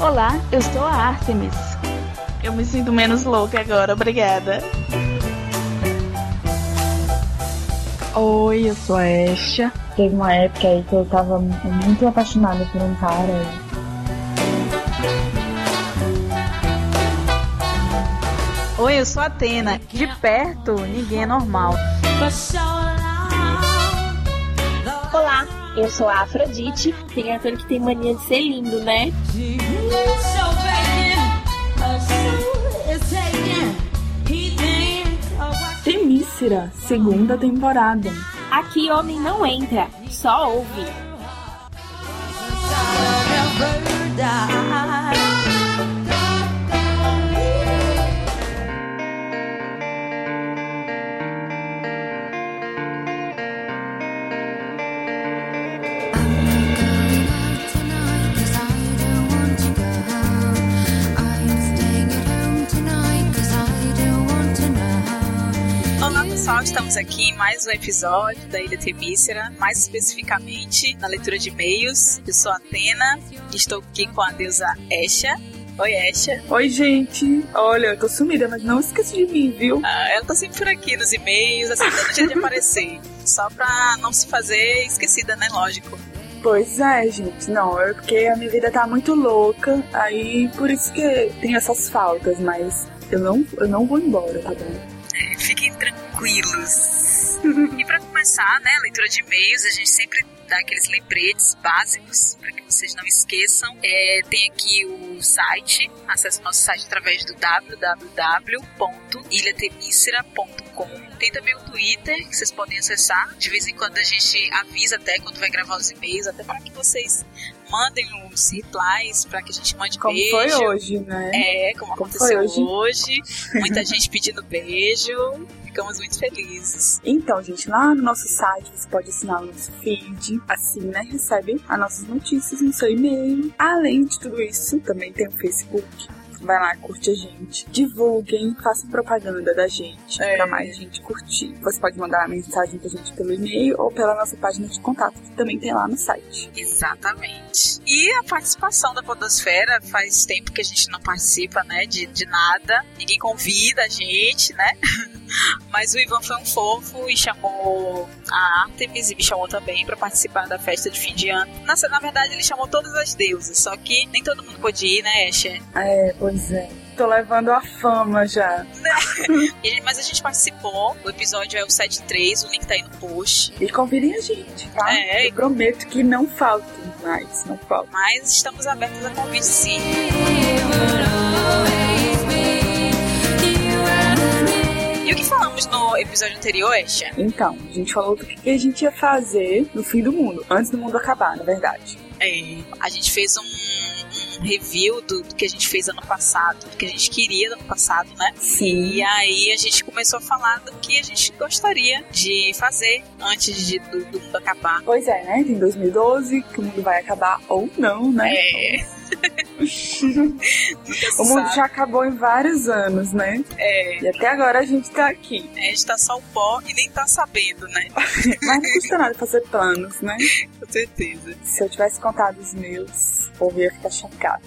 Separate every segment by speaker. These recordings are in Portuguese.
Speaker 1: Olá, eu sou a Artemis. Eu me sinto menos louca agora, obrigada.
Speaker 2: Oi, eu sou a Esha.
Speaker 3: Teve uma época aí que eu tava muito apaixonada por um cara.
Speaker 4: Oi, eu sou a Atena. De perto, ninguém é normal.
Speaker 5: Olá, eu sou a Afrodite. Tem ator que tem mania de ser lindo, né?
Speaker 2: Temícera, segunda temporada.
Speaker 5: Aqui homem não entra, só ouve.
Speaker 6: Olá pessoal, estamos aqui em mais um episódio da Ilha Temícera, mais especificamente na leitura de e-mails. Eu sou a Atena e estou aqui com a deusa Esha. Oi, Esha.
Speaker 2: Oi, gente. Olha, eu tô sumida, mas não esqueci de mim, viu?
Speaker 6: Ela tá sempre por aqui nos e-mails, assim, todo dia de aparecer. Só pra não se fazer esquecida, né? Lógico.
Speaker 2: Pois é, gente. Não, é porque a minha vida tá muito louca, aí por isso que tem essas faltas, mas eu não vou embora, tá bom?
Speaker 6: Fiquem tranquilos. E para começar, né, a leitura de e-mails, a gente sempre dá aqueles lembretes básicos para que vocês não esqueçam. Tem aqui o site, acesse o nosso site através do www.ilhatemícera.com. Tem também o Twitter, que vocês podem acessar. De vez em quando a gente avisa até quando vai gravar os e-mails, até para que vocês mandem os replies, para que a gente mande
Speaker 2: como
Speaker 6: beijo.
Speaker 2: Como foi hoje, né?
Speaker 6: Como aconteceu hoje. Muita gente pedindo beijo. Ficamos muito felizes.
Speaker 2: Então, gente, lá no nosso site você pode assinar o nosso feed, assim, né? Recebe as nossas notícias no seu e-mail. Além de tudo isso, também tem o Facebook. Vai lá, curte a gente. Divulguem, façam propaganda da gente pra mais gente curtir. Você pode mandar uma mensagem pra gente pelo e-mail ou pela nossa página de contato, que também tem lá no site.
Speaker 6: Exatamente. E a participação da Podosfera, faz tempo que a gente não participa, né, de nada. Ninguém convida a gente, né? Mas o Ivan foi um fofo e chamou a Artemis e me chamou também pra participar da festa de fim de ano. Na verdade, ele chamou todas as deusas, só que nem todo mundo pôde ir, né, Esha?
Speaker 2: Pois é. Tô levando a fama já.
Speaker 6: Mas a gente participou. O episódio é o 73, o link tá aí no post.
Speaker 2: E convidem a gente, tá? Eu prometo que não falta mais, não falta.
Speaker 6: Mas estamos abertos a convite, sim. E o que falamos no episódio anterior, Esha?
Speaker 2: Então, a gente falou do que a gente ia fazer no fim do mundo, antes do mundo acabar, na verdade.
Speaker 6: A gente fez um review do que a gente fez ano passado, do que a gente queria no ano passado, né?
Speaker 2: Sim.
Speaker 6: E aí a gente começou a falar do que a gente gostaria de fazer antes do mundo acabar.
Speaker 2: Pois é, né? Tem 2012, que o mundo vai acabar ou não, né? O mundo já acabou em vários anos, né? E até agora a gente tá aqui.
Speaker 6: A gente tá só o pó e nem tá sabendo, né?
Speaker 2: Mas não custa nada fazer planos, né?
Speaker 6: Com certeza.
Speaker 2: Se eu tivesse contado os meus, o povo ia ficar chocado.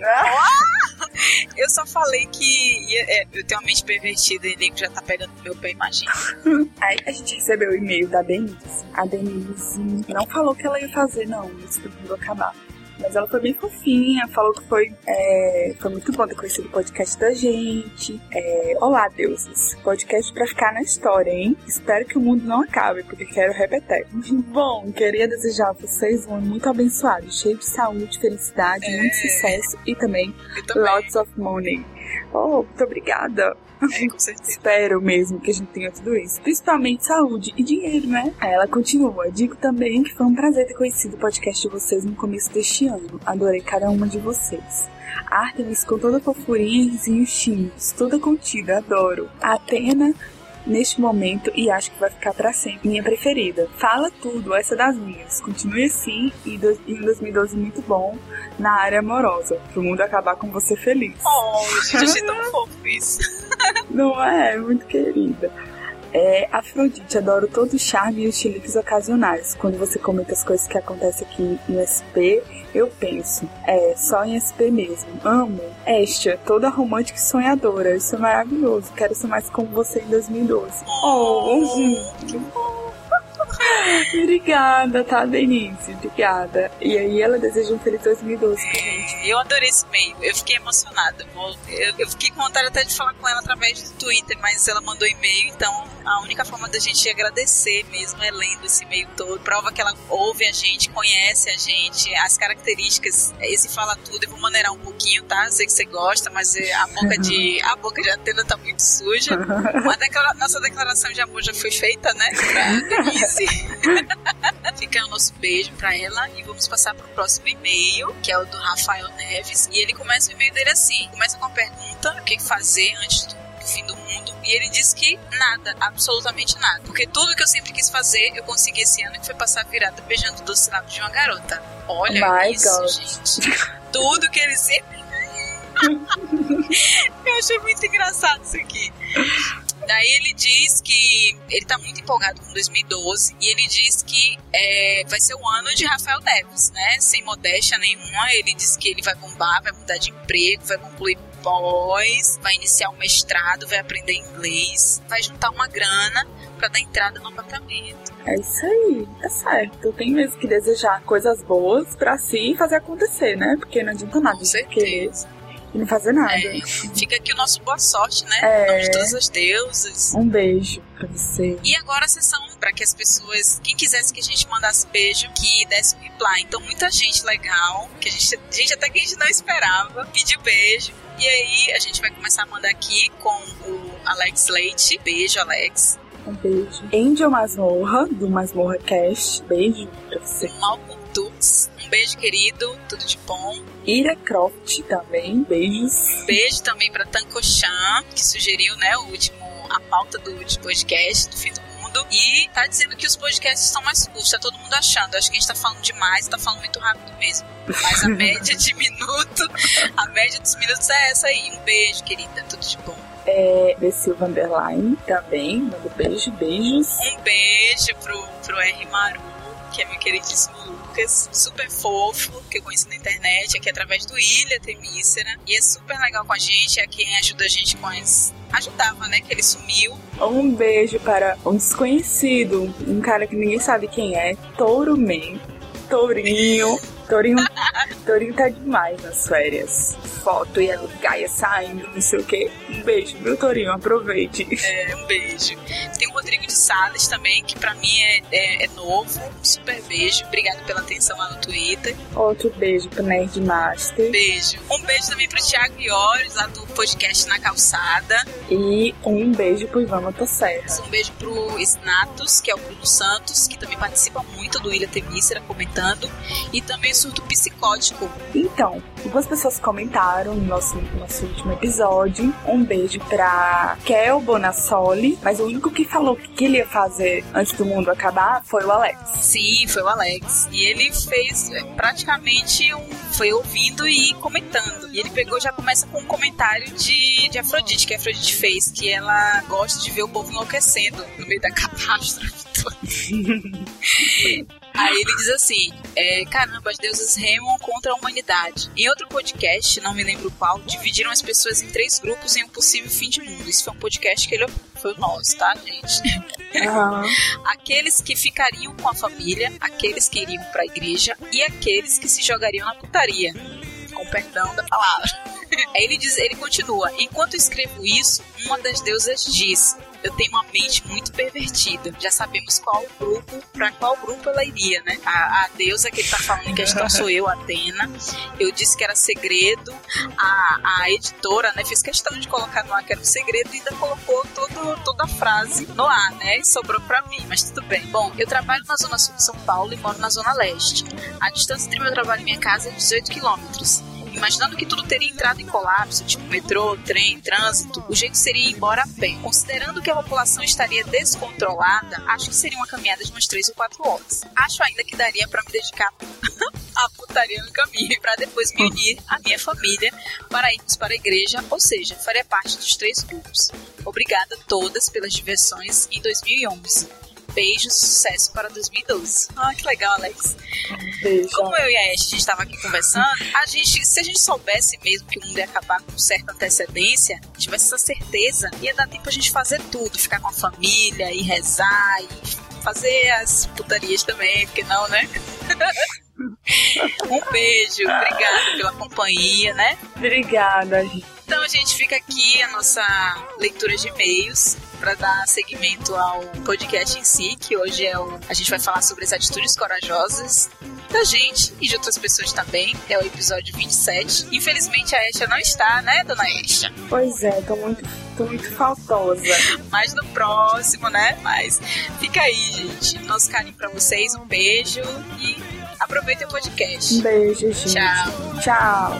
Speaker 6: Eu só falei que eu tenho uma mente pervertida e nem já tá pegando no meu pé, imagina.
Speaker 2: Aí a gente recebeu o e-mail da Denise. A Denise não falou que ela ia fazer, não, antes do mundo acabar. Mas ela foi bem fofinha, falou que foi muito bom ter conhecido o podcast da gente. Olá, deuses. Podcast pra ficar na história, hein? Espero que o mundo não acabe, porque quero repetir. Bom, queria desejar a vocês um ano muito abençoado, cheio de saúde, felicidade, muito sucesso e também lots of money. Muito obrigada.
Speaker 6: Com certeza.
Speaker 2: Espero mesmo que a gente tenha tudo isso. Principalmente saúde e dinheiro, né? Aí ela continua. Digo também que foi um prazer ter conhecido o podcast de vocês no começo deste ano. Adorei cada uma de vocês. A Artemis com toda a fofurinha e risinhos tímidos. Toda contida, adoro. A Atena neste momento e acho que vai ficar pra sempre minha preferida. Fala tudo, essa das minhas. Continue assim e em 2012 muito bom na área amorosa. Pro mundo acabar com você feliz.
Speaker 6: Gente, achei tão fofo isso.
Speaker 2: Não é? Muito querida. Afrodite, adoro todo o charme e os chiliques ocasionais. Quando você comenta as coisas que acontecem aqui em SP, eu penso, só em SP mesmo. Amo. Estia, toda romântica e sonhadora. Isso é maravilhoso. Quero ser mais como você em 2012. Que bom. Obrigada, tá, Denise? Obrigada. E aí ela deseja um feliz 2012 pra gente.
Speaker 6: Eu adorei esse e-mail, eu fiquei emocionada. Eu fiquei com vontade até de falar com ela através do Twitter, mas ela mandou e-mail, então a única forma da gente agradecer mesmo é lendo esse e-mail todo. Prova que ela ouve a gente, conhece a gente, as características, esse fala tudo. Eu vou maneirar um pouquinho, tá? Eu sei que você gosta, mas a boca de Atena tá muito suja. Nossa declaração de amor já foi feita, né? Pra Denise. Fica o nosso beijo pra ela e vamos passar pro próximo e-mail, que é o do Rafael Neves, e ele começa o e-mail dele assim, começa com a pergunta, o que fazer antes do fim do mundo, e ele diz que nada, absolutamente nada, porque tudo que eu sempre quis fazer, eu consegui esse ano, que foi passar a virada beijando o doce lábio de uma garota. Olha isso, gente. Tudo que ele sempre... Eu achei muito engraçado isso aqui. Daí ele diz que ele tá muito empolgado com 2012 e ele diz que vai ser o ano de Rafael Neves, né? Sem modéstia nenhuma. Ele diz que ele vai bombar, vai mudar de emprego, vai concluir pós, vai iniciar um mestrado, vai aprender inglês, vai juntar uma grana pra dar entrada no apartamento.
Speaker 2: É isso aí, tá certo. Tem mesmo que desejar coisas boas pra si fazer acontecer, né? Porque não adianta nada.
Speaker 6: Com certeza.
Speaker 2: E não fazer nada.
Speaker 6: Fica aqui o nosso boa sorte, né? Em nome de todas as deusas.
Speaker 2: Um beijo pra você.
Speaker 6: E agora a sessão pra que as pessoas, quem quisesse que a gente mandasse beijo, que desse um reply. Então muita gente legal, que a gente até que a gente não esperava, pediu beijo. E aí a gente vai começar a mandar aqui com o Alex Leite. Beijo, Alex.
Speaker 2: Um beijo. Angel Masmorra, do Masmorra Cast. Beijo pra você.
Speaker 6: Malcolm Tux. Um beijo, querido. Tudo de bom.
Speaker 2: Ira Croft também. Beijos.
Speaker 6: Beijo também pra Tanko Chan, que sugeriu, né, a pauta do podcast do fim do mundo. E tá dizendo que os podcasts estão mais curtos. Tá todo mundo achando. Acho que a gente tá falando demais, tá falando muito rápido mesmo. Mas a média de minuto, a média dos minutos é essa aí. Um beijo, querida. Tudo de bom.
Speaker 2: The Silva Underline também. Manda beijos.
Speaker 6: Um beijo pro R. Maru, que é meu queridíssimo Lucas, super fofo, que eu conheci na internet, aqui através do Ilha Temícera, e é super legal com a gente, é quem ajuda a gente com ajudava, né, que ele sumiu.
Speaker 2: Um beijo para um desconhecido, um cara que ninguém sabe quem é, Tourinho tá demais nas férias. Foto e a Gaia saindo, não sei o que. Um beijo, meu Tourinho, aproveite.
Speaker 6: Um beijo. Tem o Rodrigo de Salles também, que pra mim é novo. Um super beijo. Obrigado pela atenção lá no Twitter.
Speaker 2: Outro beijo pro Nerd Master.
Speaker 6: Beijo. Um beijo também pro Thiago Iores, lá do podcast Na Calçada.
Speaker 2: E um beijo pro Ivan Motosserra.
Speaker 6: Um beijo pro Snatus, que é o Bruno Santos, que também participa muito do Ilha Temícera, comentando. E também o Surto Psicótico.
Speaker 2: Então, algumas pessoas comentaram no nosso último episódio. Um beijo pra Kel Bonassoli, mas o único que falou que ele ia fazer antes do mundo acabar foi o Alex.
Speaker 6: Sim, foi o Alex. E ele fez praticamente foi ouvindo e comentando. E ele já começa com um comentário de Afrodite, que a Afrodite fez, que ela gosta de ver o povo enlouquecendo no meio da catástrofe toda. Aí ele diz assim, caramba, as deusas remam contra a humanidade. Em outro podcast, não me lembro qual, dividiram as pessoas em 3 grupos em um possível fim de mundo. Isso foi um podcast que foi o nosso, tá, gente? Aqueles que ficariam com a família, aqueles que iriam pra igreja e aqueles que se jogariam na putaria. Com perdão da palavra. Aí ele continua, enquanto escrevo isso, uma das deusas diz, eu tenho uma mente muito pervertida. Já sabemos pra qual grupo ela iria, né? A deusa que ele tá falando em questão sou eu, Atena. Eu disse que era segredo. A editora, né, fez questão de colocar no ar que era um segredo e ainda colocou toda a frase no ar, né? E sobrou pra mim, mas tudo bem. Bom, eu trabalho na Zona Sul de São Paulo e moro na Zona Leste. A distância entre meu trabalho e minha casa é 18 quilômetros. Imaginando que tudo teria entrado em colapso, tipo metrô, trem, trânsito, o jeito seria ir embora a pé. Considerando que a população estaria descontrolada, acho que seria uma caminhada de umas 3 ou 4 horas. Acho ainda que daria para me dedicar a putaria no caminho para depois me unir à minha família para irmos para a igreja, ou seja, faria parte dos 3 grupos. Obrigada a todas pelas diversões em 2011. Beijos, sucesso para 2012. Ah, que legal, Alex.
Speaker 2: Beijo.
Speaker 6: Como eu e a Ash, a gente estava aqui conversando, se a gente soubesse mesmo que o mundo ia acabar com certa antecedência, tivesse essa certeza, ia dar tempo a gente fazer tudo, ficar com a família, ir rezar, e fazer as putarias também, porque não, né? Um beijo, obrigada pela companhia, né?
Speaker 2: Obrigada, gente.
Speaker 6: Então a gente fica aqui a nossa leitura de e-mails para dar seguimento ao podcast em si, que hoje a gente vai falar sobre as atitudes corajosas da gente e de outras pessoas também. É o episódio 27. Infelizmente a Esha não está, né, dona Esha?
Speaker 2: Pois é, tô muito faltosa.
Speaker 6: Mas no próximo, né? Mas fica aí, gente. Nosso carinho pra vocês, um beijo e aproveitem o podcast.
Speaker 2: Um beijo, gente.
Speaker 6: Tchau.
Speaker 2: Tchau.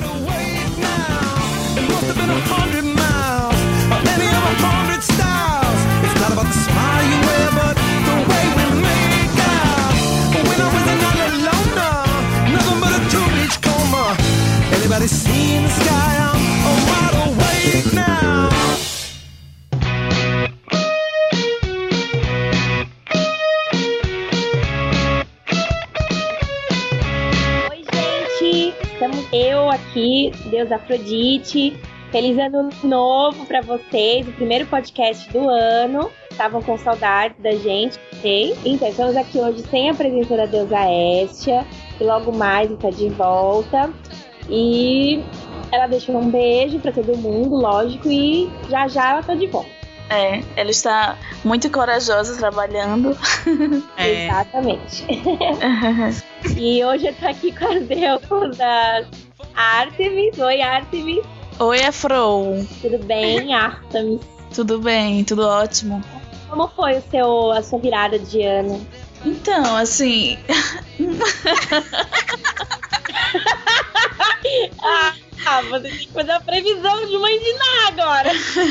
Speaker 7: Must have been 100 miles, or any of 100 styles. It's not about the smile you wear, but the way we make out. When I was another loner, nothing but a 2-inch coma. Anybody seeing the sky? I'm wide awake now.
Speaker 5: Oi, gente! Estamos eu aqui, Deus Afrodite. Feliz ano novo pra vocês, o primeiro podcast do ano. Estavam com saudades da gente, sei. Então, estamos aqui hoje sem a presença da deusa Estia, que logo mais está de volta. E ela deixou um beijo pra todo mundo, lógico, e já ela tá de volta.
Speaker 1: Ela está muito corajosa trabalhando.
Speaker 5: Exatamente. E hoje eu tô aqui com as deusas Artemis. Oi, Artemis.
Speaker 1: Oi, Afro.
Speaker 5: Tudo bem, Artemis?
Speaker 1: Tudo bem, tudo ótimo.
Speaker 5: Como foi a sua virada de ano?
Speaker 1: Então, assim...
Speaker 5: Você tem que fazer a previsão de Mãe de Ná agora.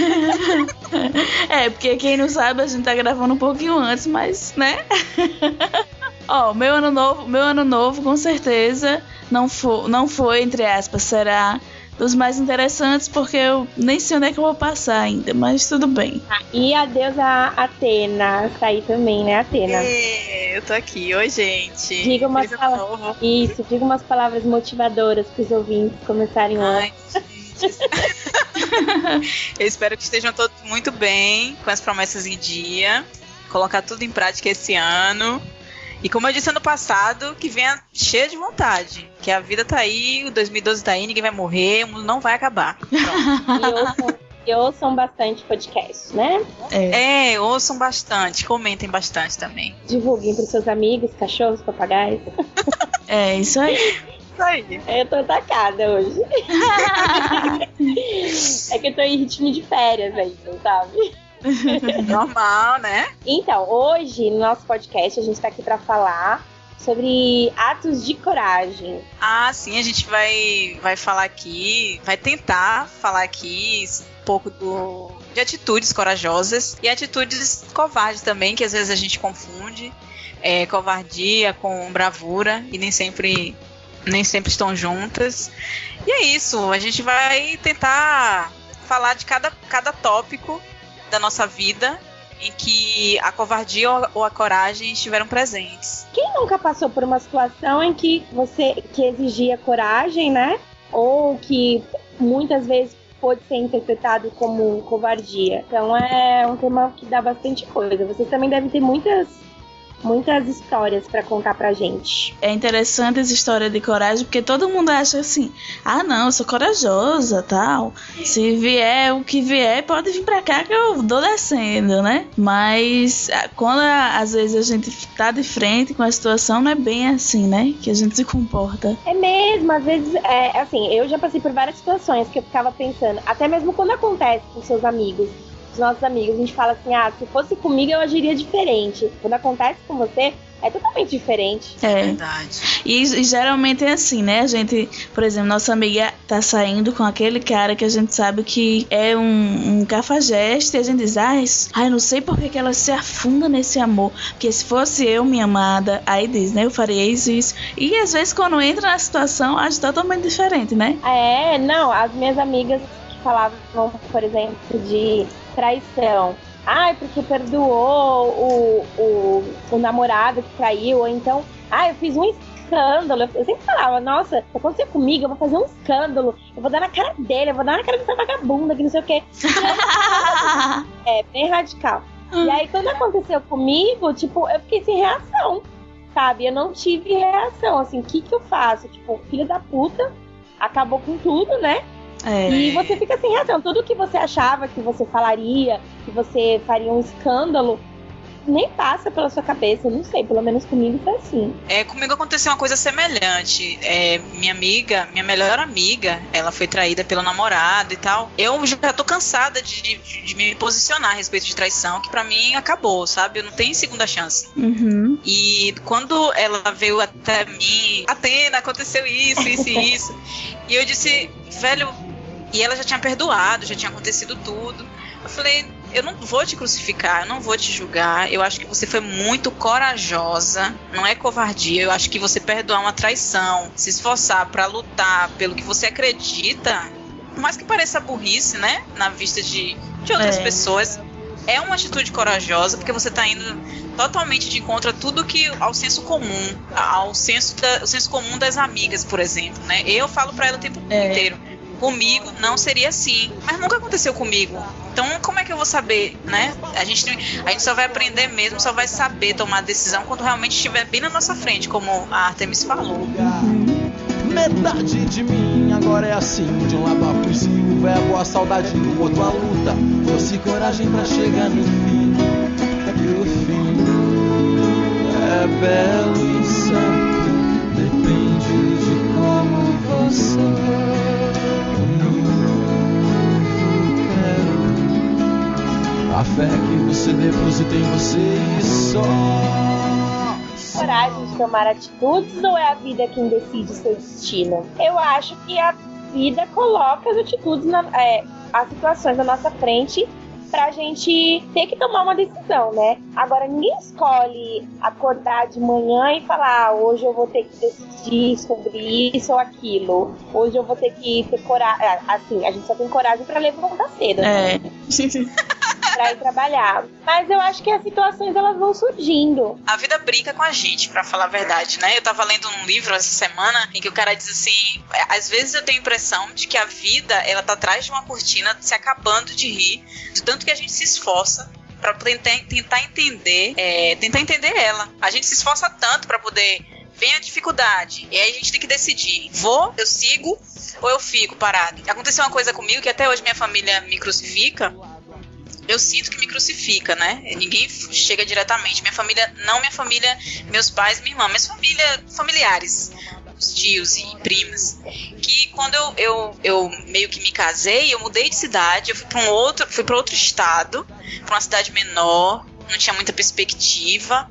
Speaker 1: Porque quem não sabe, a gente tá gravando um pouquinho antes, mas, né? Ó, meu ano novo, com certeza, não foi, entre aspas, será dos mais interessantes, porque eu nem sei onde é que eu vou passar ainda, mas tudo bem.
Speaker 5: E a deusa Atena tá aí também, né, Atena?
Speaker 6: Eu tô aqui. Oi, gente.
Speaker 5: Diga umas palavras motivadoras pros ouvintes começarem o ano.
Speaker 6: Eu espero que estejam todos muito bem, com as promessas em dia, colocar tudo em prática esse ano. E como eu disse ano passado, que venha cheia de vontade. Que a vida tá aí, o 2012 tá aí, ninguém vai morrer, o mundo não vai acabar.
Speaker 5: E ouçam bastante podcast, né?
Speaker 6: Ouçam bastante, comentem bastante também.
Speaker 5: Divulguem pros seus amigos, cachorros, papagaios.
Speaker 1: Isso aí.
Speaker 6: Isso aí.
Speaker 5: Eu tô atacada hoje. É que eu tô em ritmo de férias ainda, sabe?
Speaker 6: Normal, né?
Speaker 5: Então, hoje, no nosso podcast, a gente tá aqui pra falar sobre atos de coragem.
Speaker 6: Sim, a gente vai falar aqui, vai tentar falar aqui um pouco de atitudes corajosas e atitudes covardes também, que às vezes a gente confunde covardia com bravura e nem sempre estão juntas. E é isso, a gente vai tentar falar de cada tópico da nossa vida em que a covardia ou a coragem estiveram presentes.
Speaker 5: Quem nunca passou por uma situação em que exigia coragem, né? Ou que muitas vezes pode ser interpretado como covardia. Então é um tema que dá bastante coisa. Vocês também devem ter muitas histórias pra contar pra gente.
Speaker 1: É interessante essa história de coragem, porque todo mundo acha assim, não, eu sou corajosa, tal. Se vier o que vier, pode vir pra cá que eu dou descendo, né? Mas quando às vezes a gente tá de frente com a situação, não é bem assim, né? Que a gente se comporta.
Speaker 5: É mesmo, às vezes, assim, eu já passei por várias situações que eu ficava pensando, até mesmo quando acontece com seus amigos, os nossos amigos, a gente fala assim, se fosse comigo eu agiria diferente. Quando acontece com você, é totalmente diferente.
Speaker 1: É.
Speaker 6: Verdade.
Speaker 1: E geralmente é assim, né? A gente, por exemplo, nossa amiga tá saindo com aquele cara que a gente sabe que é um cafajeste, e a gente diz, ai, não sei por que ela se afunda nesse amor. Porque se fosse eu, minha amada, aí diz, né? Eu faria isso. E às vezes quando entra na situação, acho totalmente diferente, né?
Speaker 5: Não, as minhas amigas que falavam, por exemplo, de traição. Porque perdoou o namorado que traiu, ou então, eu fiz um escândalo. Eu sempre falava, nossa, se acontecer comigo, eu vou fazer um escândalo, eu vou dar na cara dele, eu vou dar na cara dessa vagabunda que não sei o quê. É bem radical. E aí, quando aconteceu comigo, tipo, eu fiquei sem reação, sabe? Eu não tive reação, assim, o que eu faço? Tipo, filho da puta, acabou com tudo, né? E você fica sem reação. Tudo que você achava que você falaria, que você faria um escândalo, nem passa pela sua cabeça. Eu não sei, pelo menos comigo foi assim.
Speaker 6: Comigo aconteceu uma coisa semelhante. Minha melhor amiga, ela foi traída pelo namorado e tal. Eu já tô cansada de me posicionar a respeito de traição, que pra mim acabou, sabe? Eu não tenho segunda chance.
Speaker 1: Uhum.
Speaker 6: E quando ela veio até mim, Atena, aconteceu isso. E eu disse, velho, e ela já tinha perdoado, já tinha acontecido tudo. Eu falei, eu não vou te crucificar, eu não vou te julgar. Eu acho que você foi muito corajosa, não é covardia. Eu acho que você perdoar uma traição, se esforçar pra lutar pelo que você acredita, por mais que pareça burrice, né, na vista de outras pessoas, é uma atitude corajosa, porque você tá indo totalmente de encontro a tudo que ao senso comum, ao senso comum das amigas, por exemplo, né? Eu falo pra ela o tempo inteiro, comigo não seria assim, mas nunca aconteceu comigo. Então como é que eu vou saber, né? A gente só vai aprender mesmo, só vai saber tomar a decisão quando realmente estiver bem na nossa frente, como a Artemis falou.
Speaker 7: Metade de mim agora é assim, de um lado a poesia, o verbo, a saudade, do outro a luta, força e coragem pra chegar no fim. E o fim é belo e santo, depende de como você a fé que você deposita em você e só.
Speaker 5: Coragem de tomar atitudes ou é a vida quem decide seu destino? Eu acho que a vida coloca as atitudes, as situações na nossa frente pra gente ter que tomar uma decisão, né? Agora, ninguém escolhe acordar de manhã e falar, hoje eu vou ter que decidir sobre isso ou aquilo. Hoje eu vou ter que ter coragem. Assim, a gente só tem coragem pra levantar cedo, né? Pra ir trabalhar. Mas eu acho que as situações, elas vão surgindo.
Speaker 6: A vida brinca com a gente, pra falar a verdade, né? Eu tava lendo um livro essa semana em que o cara diz assim, às vezes eu tenho a impressão de que a vida, ela tá atrás de uma cortina se acabando de rir, de tanto que a gente se esforça pra tentar entender ela. A gente se esforça tanto pra poder vem a dificuldade, e aí a gente tem que decidir, eu sigo ou eu fico parado. Aconteceu uma coisa comigo que até hoje minha família me crucifica. Eu sinto que me crucifica, né? Ninguém chega diretamente. Minha família, meus pais, minha irmã, minhas familiares, os tios e primas. Que quando eu meio que me casei, eu mudei de cidade, eu fui para outro estado, para uma cidade menor, não tinha muita perspectiva.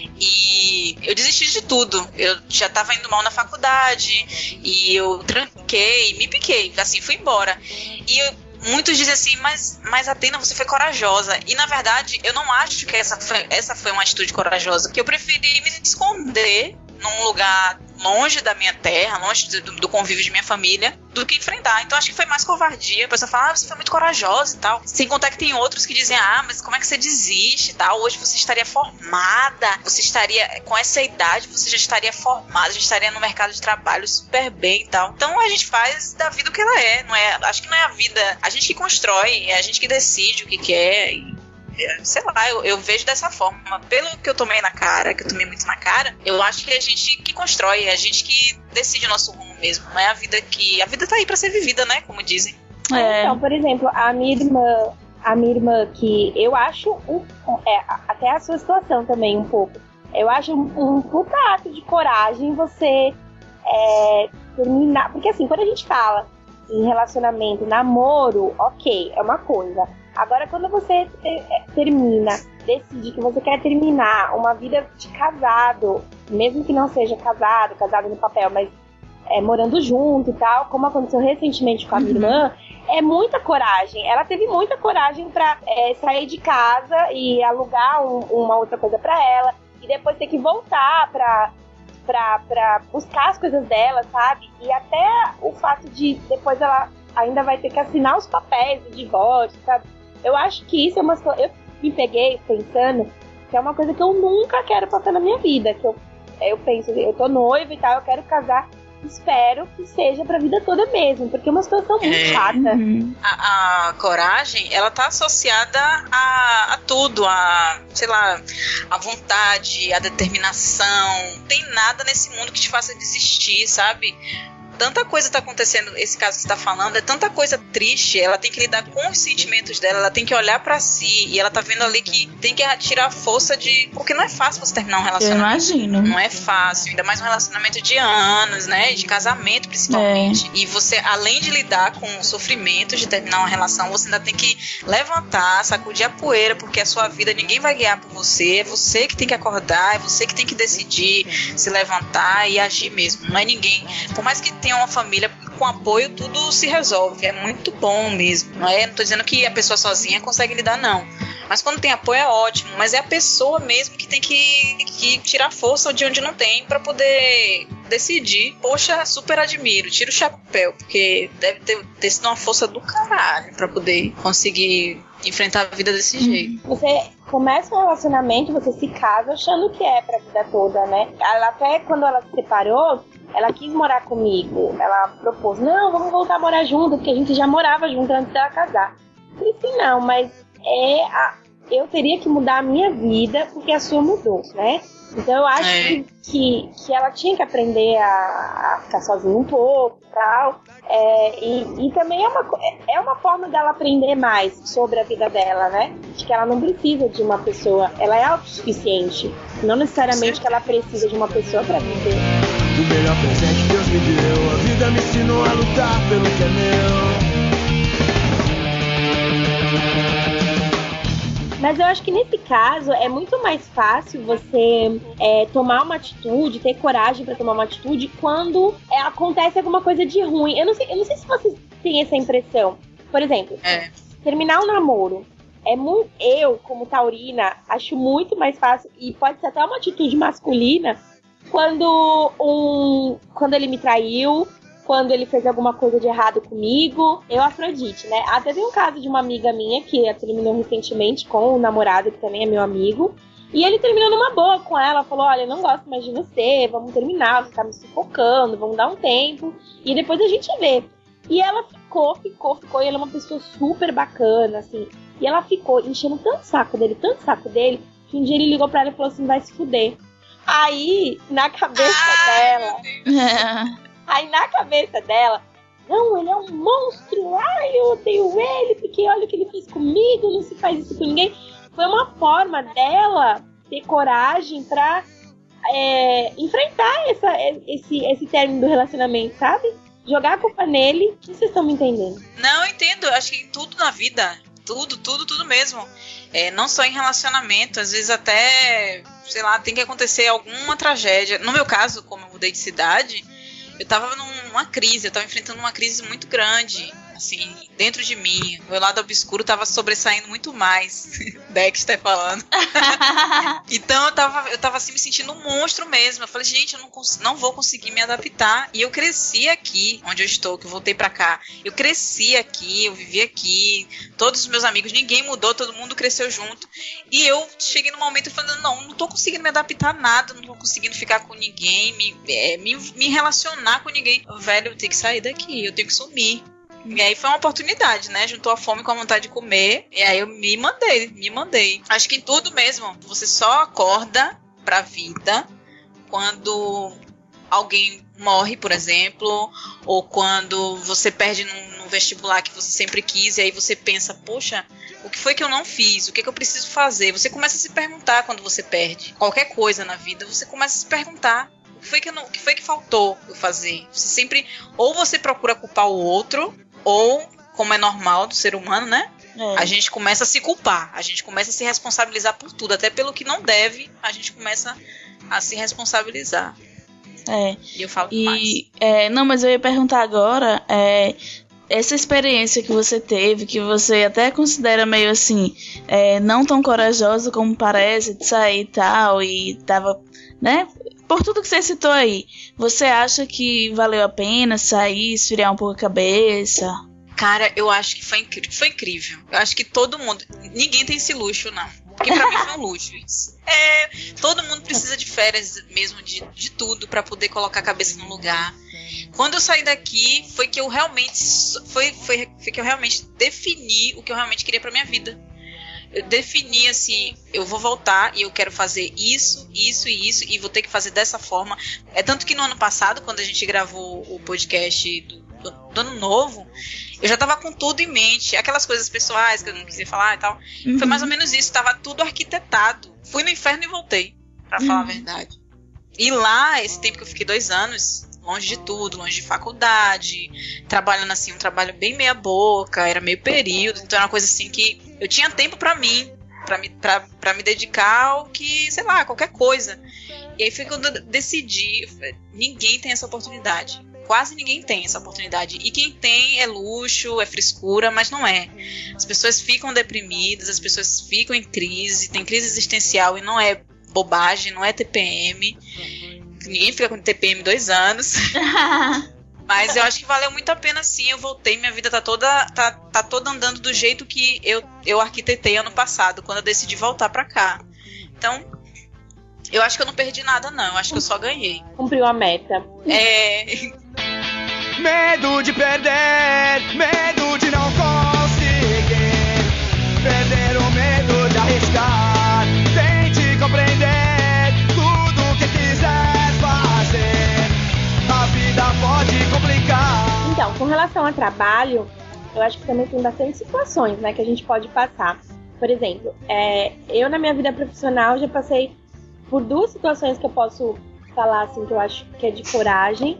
Speaker 6: E eu desisti de tudo. Eu já tava indo mal na faculdade, e eu tranquei, me piquei, assim, fui embora. E muitos dizem assim, mas Atena, você foi corajosa. E na verdade, eu não acho que essa foi uma atitude corajosa, porque eu preferi me esconder num lugar longe da minha terra, longe do convívio de minha família, do que enfrentar. Então acho que foi mais covardia. A pessoa fala, você foi muito corajosa e tal. Sem contar que tem outros que dizem, mas como é que você desiste e tal? Hoje você estaria formada, você estaria com essa idade, você já estaria formada, já estaria no mercado de trabalho super bem e tal. Então a gente faz da vida o que ela é, não é? Acho que não é a vida, a gente que constrói, é a gente que decide o que quer. Sei lá, eu vejo dessa forma. Pelo que eu tomei muito na cara, eu acho que é a gente que constrói, é a gente que decide o nosso rumo mesmo. Não é a vida tá aí pra ser vivida, né? Como dizem.
Speaker 5: Então, por exemplo, a minha irmã, que eu acho até a sua situação também um pouco. Eu acho um puta ato de coragem você terminar. Porque assim, quando a gente fala em relacionamento, namoro, ok, é uma coisa. Agora, quando você decide que você quer terminar uma vida de casado, mesmo que não seja casado no papel, mas morando junto e tal, como aconteceu recentemente com a minha irmã, é muita coragem. Ela teve muita coragem pra sair de casa e alugar uma outra coisa pra ela, e depois ter que voltar pra buscar as coisas dela, sabe? E até o fato de depois ela ainda vai ter que assinar os papéis do divórcio, sabe? Eu acho que isso é uma coisa... Eu me peguei pensando que é uma coisa que eu nunca quero passar na minha vida, que eu penso, eu tô noiva e tal, eu quero casar, espero que seja pra vida toda mesmo, porque é uma situação muito chata.
Speaker 6: A coragem, ela tá associada a tudo, sei lá, a vontade, a determinação. Não tem nada nesse mundo que te faça desistir, sabe? Tanta coisa tá acontecendo, esse caso que você tá falando, é tanta coisa triste, ela tem que lidar com os sentimentos dela, ela tem que olhar pra si, e ela tá vendo ali que tem que tirar a força porque não é fácil você terminar um relacionamento.
Speaker 1: Eu imagino.
Speaker 6: Não é fácil, ainda mais um relacionamento de anos, né, de casamento principalmente. E você, além de lidar com o sofrimento de terminar uma relação, você ainda tem que levantar, sacudir a poeira, porque a sua vida ninguém vai guiar por você, é você que tem que acordar, é você que tem que decidir se levantar e agir mesmo, não é ninguém. Por mais que tenha uma família com apoio, tudo se resolve, é muito bom mesmo, não tô dizendo que a pessoa sozinha consegue lidar, não, mas quando tem apoio é ótimo, mas é a pessoa mesmo que tem que tirar força de onde não tem pra poder decidir. Poxa, super admiro, tiro o chapéu, porque deve ter sido uma força do caralho pra poder conseguir enfrentar a vida desse jeito.
Speaker 5: Você começa um relacionamento, você se casa achando que é pra vida toda, né? Ela, até quando ela se separou, ela quis morar comigo. Ela propôs, não, vamos voltar a morar junto, porque a gente já morava junto antes dela casar. Eu falei assim, não, mas eu teria que mudar a minha vida porque a sua mudou, né? Então eu acho que ela tinha que aprender a ficar sozinha um pouco e tal. E também é uma forma dela aprender mais sobre a vida dela, né? De que ela não precisa de uma pessoa, ela é autossuficiente. Não necessariamente que ela precisa de uma pessoa pra viver.
Speaker 7: O melhor presente que Deus me deu, a vida me ensinou a lutar pelo que é meu.
Speaker 5: Mas eu acho que nesse caso é muito mais fácil você tomar uma atitude, ter coragem pra tomar uma atitude quando acontece alguma coisa de ruim. Eu não sei se vocês têm essa impressão. Por exemplo, terminar um namoro. Eu, como taurina, acho muito mais fácil, e pode ser até uma atitude masculina, quando ele me traiu, quando ele fez alguma coisa de errado comigo. Eu, Afrodite, né? Até tem um caso de uma amiga minha que terminou recentemente com um namorado que também é meu amigo. E ele terminou numa boa com ela, falou, olha, eu não gosto mais de você, vamos terminar, você tá me sufocando, vamos dar um tempo. E depois a gente vê. E ela ficou, e ela é uma pessoa super bacana, assim. E ela ficou enchendo tanto saco dele, que um dia ele ligou pra ela e falou assim, vai se fuder. Aí, na cabeça dela, não, ele é um monstro, ai, eu odeio ele, porque olha o que ele fez comigo, não se faz isso com ninguém. Foi uma forma dela ter coragem pra enfrentar esse término do relacionamento, sabe? Jogar a culpa nele. Não sei se vocês estão me entendendo.
Speaker 6: Não, eu entendo, acho que em tudo na vida, tudo mesmo. Não só em relacionamento, às vezes até, sei lá, tem que acontecer alguma tragédia. No meu caso, como eu mudei de cidade, eu tava numa crise, eu tava enfrentando uma crise muito grande, assim, dentro de mim. O meu lado obscuro tava sobressaindo muito mais. Dexter falando. Então eu tava assim, me sentindo um monstro mesmo. Eu falei, gente, eu não vou conseguir me adaptar. E eu cresci aqui, onde eu estou, que eu voltei pra cá. Eu cresci aqui, eu vivi aqui. Todos os meus amigos, ninguém mudou, todo mundo cresceu junto. E eu cheguei num momento falando, não tô conseguindo me adaptar a nada, não tô conseguindo ficar com ninguém, me relacionar com ninguém. Velho, eu tenho que sair daqui, eu tenho que sumir. E aí foi uma oportunidade, né? Juntou a fome com a vontade de comer. E aí eu me mandei. Acho que em tudo mesmo, você só acorda pra vida quando alguém morre, por exemplo, ou quando você perde num vestibular que você sempre quis, e aí você pensa, poxa, o que foi que eu não fiz? O que é que eu preciso fazer? Você começa a se perguntar quando você perde qualquer coisa na vida, você começa a se perguntar o que foi que faltou eu fazer. Você sempre, ou você procura culpar o outro, ou, como é normal do ser humano, né? A gente começa a se culpar, a gente começa a se responsabilizar por tudo, até pelo que não deve, a gente começa a se responsabilizar. E eu falo mais.
Speaker 1: Não, mas eu ia perguntar agora, essa experiência que você teve, que você até considera meio assim, não tão corajosa como parece, de sair e tal, e tava, né? Por tudo que você citou aí, você acha que valeu a pena sair, esfriar um pouco a cabeça?
Speaker 6: Cara, eu acho que foi incrível. Eu acho que todo mundo... Ninguém tem esse luxo, não. Porque pra mim foi um luxo isso. Todo mundo precisa de férias mesmo, de tudo, pra poder colocar a cabeça no lugar. Quando eu saí daqui, foi que eu realmente... Foi que eu realmente defini o que eu realmente queria pra minha vida. Eu defini assim, eu vou voltar e eu quero fazer isso, e vou ter que fazer dessa forma. Tanto que no ano passado, quando a gente gravou o podcast do Ano Novo, eu já tava com tudo em mente, aquelas coisas pessoais que eu não quis falar e tal. Foi mais ou menos isso, tava tudo arquitetado. Fui no inferno e voltei, pra falar a verdade. E lá, esse tempo que eu fiquei 2 anos, longe de tudo, longe de faculdade, trabalhando assim, um trabalho bem meia boca, era meio período, então era uma coisa assim que eu tinha tempo pra mim, pra me dedicar ao que, sei lá, qualquer coisa. E aí foi quando eu decidi, ninguém tem essa oportunidade. Quase ninguém tem essa oportunidade. E quem tem é luxo, é frescura, mas não é. As pessoas ficam deprimidas, as pessoas ficam em crise, tem crise existencial e não é bobagem, não é TPM. Ninguém fica com TPM 2 anos. Mas eu acho que valeu muito a pena sim. Eu voltei, minha vida tá toda andando do jeito que eu arquitetei ano passado, quando eu decidi voltar pra cá. Então, eu acho que eu não perdi nada, não. Eu acho que eu só ganhei.
Speaker 5: Cumpriu a meta.
Speaker 7: Medo de perder, medo de não conseguir, perder o medo de arriscar. Tente compreender tudo que quiser fazer. A vida pode complicar.
Speaker 5: Então, com relação ao trabalho, eu acho que também tem bastante situações, né, que a gente pode passar. Por exemplo, eu na minha vida profissional já passei por 2 situações que eu posso falar assim, que eu acho que é de coragem.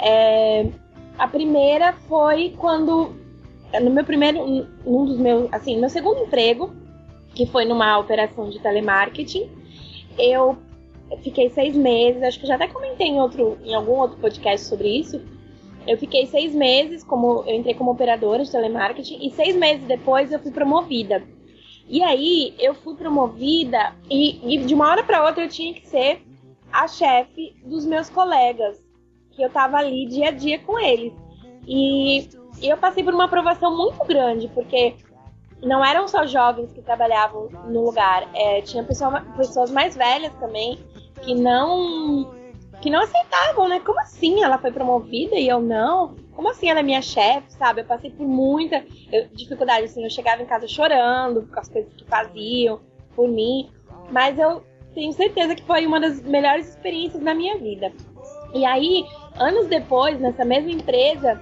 Speaker 5: A primeira foi quando, no meu primeiro, meu segundo emprego, que foi numa operação de telemarketing, eu fiquei 6 meses, acho que eu já até comentei em algum outro podcast sobre isso. Eu fiquei 6 meses, eu entrei como operadora de telemarketing, e 6 meses depois eu fui promovida. E aí, eu fui promovida e de uma hora para outra eu tinha que ser a chefe dos meus colegas, que eu tava ali dia a dia com eles. E eu passei por uma aprovação muito grande, porque não eram só jovens que trabalhavam no lugar, tinha pessoas mais velhas também, que não aceitavam, né? Como assim ela foi promovida e eu não? Como assim ela é minha chefe, sabe? Eu passei por muita dificuldade, assim, eu chegava em casa chorando com as coisas que faziam por mim, mas eu tenho certeza que foi uma das melhores experiências da minha vida. E aí, anos depois, nessa mesma empresa,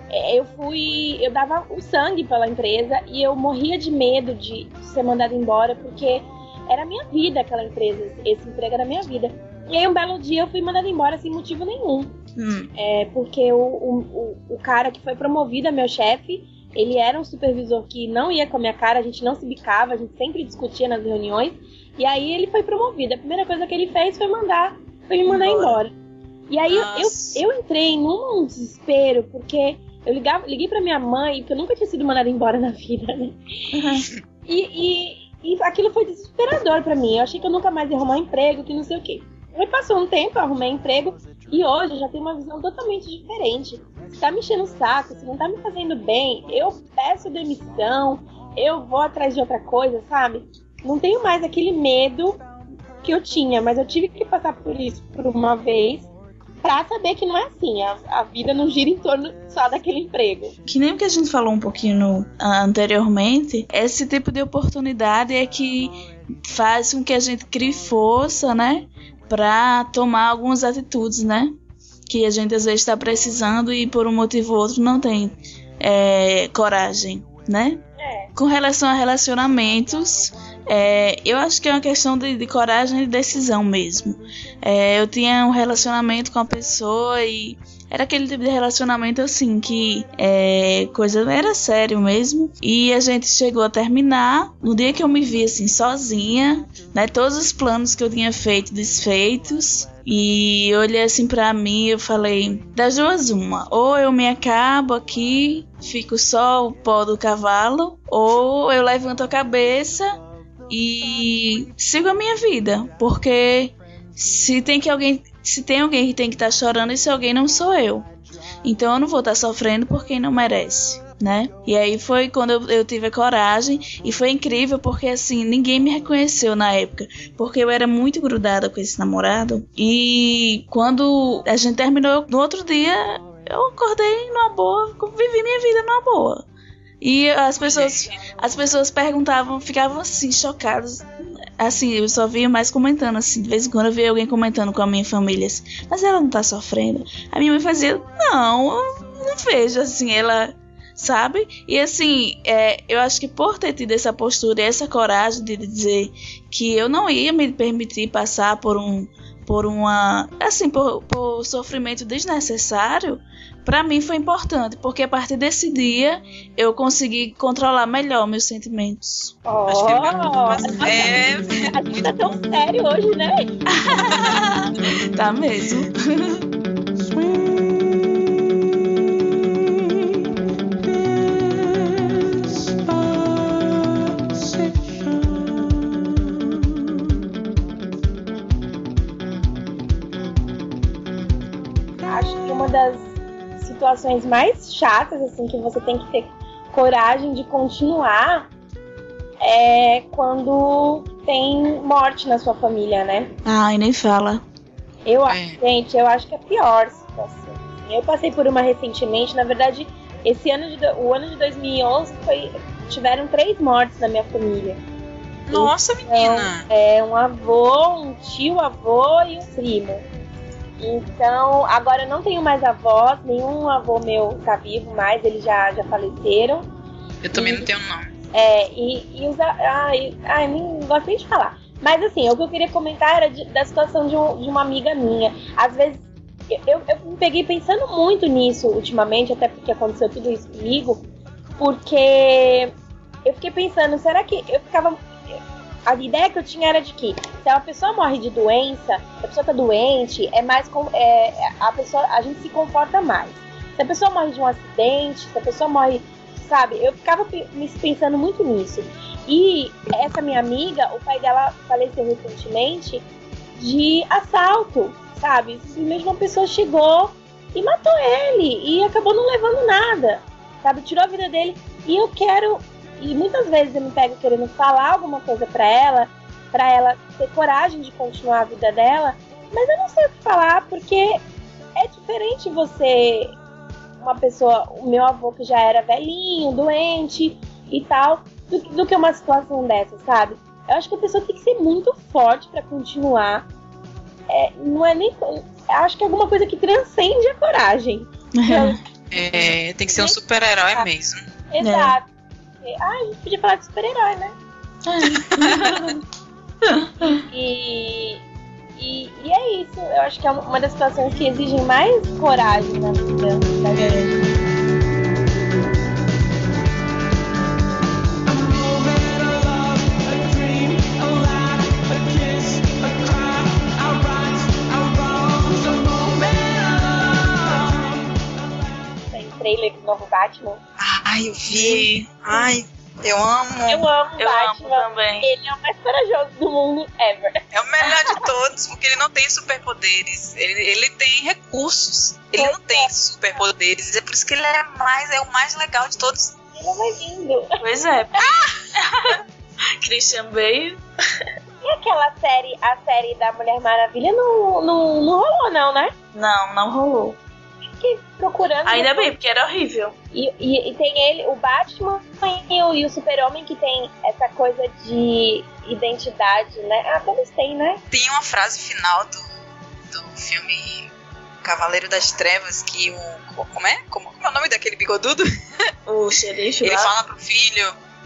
Speaker 5: eu dava o sangue pela empresa e eu morria de medo de ser mandada embora, porque era a minha vida aquela empresa, esse emprego era a minha vida. E aí um belo dia eu fui mandada embora sem motivo nenhum. Porque o cara que foi promovido, meu chefe, ele era um supervisor que não ia com a minha cara, a gente não se bicava, a gente sempre discutia nas reuniões. E aí ele foi promovido. A primeira coisa que ele fez foi me mandar embora. E aí eu entrei num desespero, porque eu liguei pra minha mãe, porque eu nunca tinha sido mandada embora na vida, né? E aquilo foi desesperador pra mim. Eu achei que eu nunca mais ia arrumar um emprego, que não sei o quê. Aí passou um tempo, eu arrumei emprego e hoje eu já tenho uma visão totalmente diferente. Se tá me enchendo o saco, se não tá me fazendo bem, eu peço demissão, eu vou atrás de outra coisa, sabe? Não tenho mais aquele medo que eu tinha, mas eu tive que passar por isso por uma vez pra saber que não é assim, a vida não gira em torno só daquele emprego.
Speaker 1: Que nem o que a gente falou um pouquinho anteriormente, esse tipo de oportunidade é que faz com que a gente crie força, né? Pra tomar algumas atitudes, né? Que a gente às vezes está precisando e por um motivo ou outro não tem coragem, né? Com relação a relacionamentos, Eu acho que é uma questão de coragem e decisão mesmo. Eu tinha um relacionamento com a pessoa e era aquele tipo de relacionamento assim que coisa era sério mesmo. E a gente chegou a terminar no dia que eu me vi assim sozinha, né? Todos os planos que eu tinha feito desfeitos. E eu olhei assim pra mim e eu falei, das duas uma, ou eu me acabo aqui, fico só o pó do cavalo, ou eu levanto a cabeça e sigo a minha vida, porque se tem alguém que tem que estar chorando, esse alguém não sou eu. Então eu não vou estar sofrendo por quem não merece, né? E aí foi quando eu tive a coragem. E foi incrível porque assim, ninguém me reconheceu na época, porque eu era muito grudada com esse namorado. E quando a gente terminou, no outro dia eu acordei numa boa, vivi minha vida numa boa. E as pessoas perguntavam, ficavam assim, chocadas. Assim, eu só via mais comentando, assim, de vez em quando eu via alguém comentando com a minha família, assim, mas ela não tá sofrendo. A minha mãe fazia, não, eu não vejo, assim, ela, sabe? E assim, eu acho que por ter tido essa postura e essa coragem de dizer que eu não ia me permitir passar por sofrimento desnecessário, pra mim foi importante, porque a partir desse dia eu consegui controlar melhor meus sentimentos.
Speaker 5: Acho que a gente tá tão sério hoje, né?
Speaker 1: Tá mesmo.
Speaker 5: Acho que uma das situações mais chatas, assim, que você tem que ter coragem de continuar é quando tem morte na sua família, né?
Speaker 1: Ai, nem fala.
Speaker 5: Gente, eu acho que é a pior situação. Eu passei por uma recentemente, na verdade, o ano de 2011 tiveram 3 mortes na minha família.
Speaker 6: Nossa, menina!
Speaker 5: Um avô, um tio-avô e um primo. Então, agora eu não tenho mais avós, nenhum avô meu tá vivo mais, eles já faleceram.
Speaker 6: Eu também não tenho, não.
Speaker 5: Nem gosto nem de falar. Mas assim, o que eu queria comentar era da situação de uma amiga minha. Às vezes, eu me peguei pensando muito nisso ultimamente, até porque aconteceu tudo isso comigo, porque eu fiquei pensando, será que eu ficava... A ideia que eu tinha era de que se uma pessoa morre de doença, se a pessoa tá doente, a gente se comporta mais. Se a pessoa morre de um acidente, se a pessoa morre, sabe? Eu ficava pensando muito nisso. E essa minha amiga, o pai dela faleceu recentemente de assalto, sabe? Simplesmente uma pessoa chegou e matou ele e acabou não levando nada, sabe? Tirou a vida dele. E muitas vezes eu me pego querendo falar alguma coisa pra ela ter coragem de continuar a vida dela, mas eu não sei o que falar, porque é diferente uma pessoa, o meu avô que já era velhinho, doente e tal, do que uma situação dessa, sabe? Eu acho que a pessoa tem que ser muito forte pra continuar. Não é nem... Acho que é alguma coisa que transcende a coragem. Então,
Speaker 6: tem que ser um super-herói mesmo.
Speaker 5: Exato. A gente podia falar de super-herói, né? E é isso. Eu acho que é uma das situações que exigem mais coragem na vida da gente. Tem trailer do novo Batman.
Speaker 6: Ai, eu vi. Ai, eu amo.
Speaker 5: Eu amo
Speaker 1: Eu
Speaker 5: Batman.
Speaker 1: amo também.
Speaker 5: Ele é o mais corajoso do mundo ever.
Speaker 6: É o melhor de todos, porque ele não tem superpoderes. Ele tem recursos. Ele não tem superpoderes. É por isso que ele é o mais legal de todos.
Speaker 5: Ele é mais lindo.
Speaker 1: Pois é. Christian Bale.
Speaker 5: E aquela série, a série da Mulher Maravilha não rolou não, né?
Speaker 1: Não rolou.
Speaker 5: Fiquei procurando.
Speaker 1: Ainda bem, porque era horrível.
Speaker 5: E tem ele, o Batman e o Super-Homem, que tem essa coisa de identidade, né? Todos têm, né?
Speaker 6: Tem uma frase final do filme Cavaleiro das Trevas que Como é o nome daquele bigodudo?
Speaker 1: O xerife
Speaker 6: Ele
Speaker 1: lá.
Speaker 6: fala pro filho...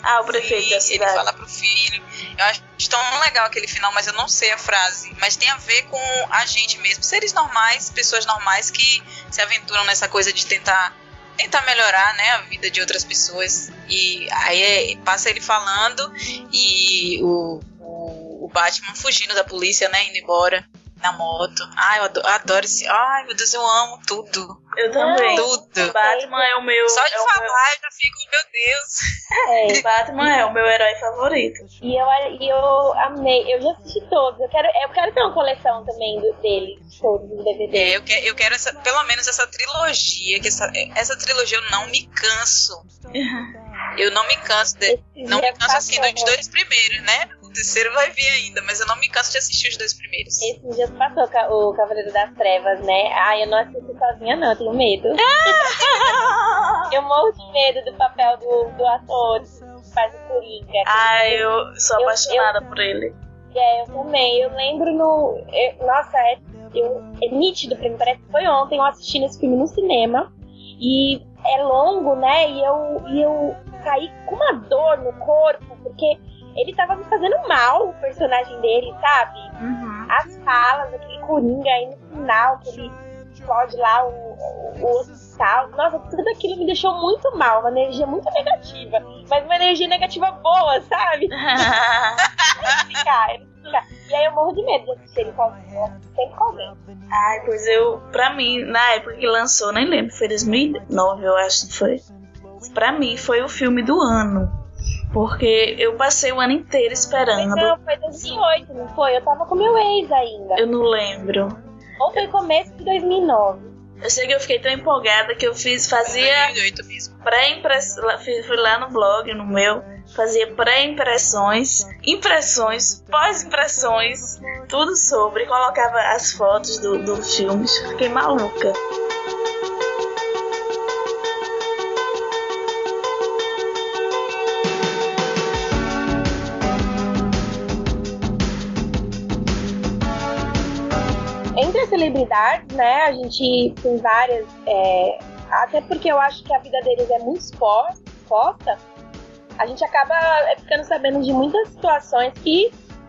Speaker 1: Ah, o prefeito da
Speaker 6: Ele
Speaker 1: cidade.
Speaker 6: fala pro filho. Eu acho tão legal aquele final, mas eu não sei a frase. Mas tem a ver com a gente mesmo. Seres normais, pessoas normais que se aventuram nessa coisa de tentar melhorar, né, a vida de outras pessoas. E aí passa ele falando e o Batman fugindo da polícia, né, indo embora na moto. Ai, eu adoro esse... Ai, meu Deus, eu amo tudo.
Speaker 1: Eu também.
Speaker 6: Tudo.
Speaker 1: Batman é o meu...
Speaker 6: Só de falar, eu já fico, meu Deus.
Speaker 1: Batman é o meu herói favorito.
Speaker 5: E eu amei, eu já assisti todos. Eu quero ter uma coleção também dele, todos os DVDs.
Speaker 6: Eu quero pelo menos essa trilogia, que essa trilogia eu não me canso. Eu não me canso assim dos dois primeiros, né? O terceiro vai vir ainda, mas eu não me canso de assistir os dois primeiros.
Speaker 5: Esses dias passou o Cavaleiro das Trevas, né? Ai, eu não assisto sozinha não, eu tenho medo. Eu morro de medo do papel do ator que faz o Coringa.
Speaker 1: Ai, eu sou apaixonada por ele.
Speaker 5: Eu também. Eu lembro nossa, é nítido pra mim. Parece que foi ontem eu assistindo esse filme no cinema. E é longo, né? E eu caí com uma dor no corpo, porque ele tava me fazendo mal, o personagem dele, sabe?
Speaker 1: Uhum.
Speaker 5: As falas, aquele Coringa aí no final, que ele explode lá o hospital. Nossa, tudo aquilo me deixou muito mal, uma energia muito negativa. Mas uma energia negativa boa, sabe? E aí eu morro de medo de assistir ele sempre com alguém.
Speaker 1: Ai, pois pra mim, na época que lançou, nem lembro, foi 2009, eu acho que foi. Pra mim, foi o filme do ano. Porque eu passei o ano inteiro esperando.
Speaker 5: Não, foi 2008, não foi? Eu tava com meu ex ainda.
Speaker 1: Eu não lembro.
Speaker 5: Ou foi começo de 2009.
Speaker 1: Eu sei que eu fiquei tão empolgada que eu fazia
Speaker 6: 2008 mesmo.
Speaker 1: Fui lá no blog, no meu, fazia pré-impressões, impressões, pós-impressões, tudo sobre, colocava as fotos do filme, fiquei maluca.
Speaker 5: Entre as celebridades, né, a gente tem várias, até porque eu acho que a vida deles é muito exposta, a gente acaba ficando sabendo de muitas situações que